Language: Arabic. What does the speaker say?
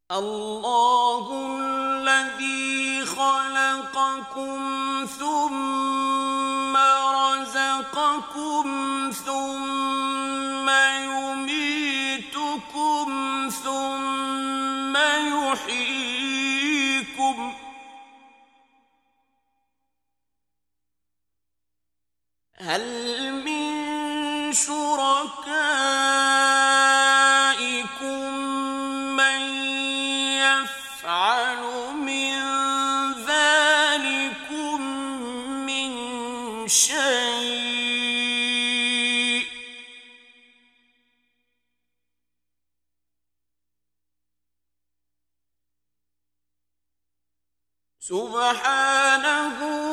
الله الذي خلقكم ثم رزقكم ثم يميتكم ثم يحييكم هل من شركائكم من يفعل من ذلكم من شيء سبحانه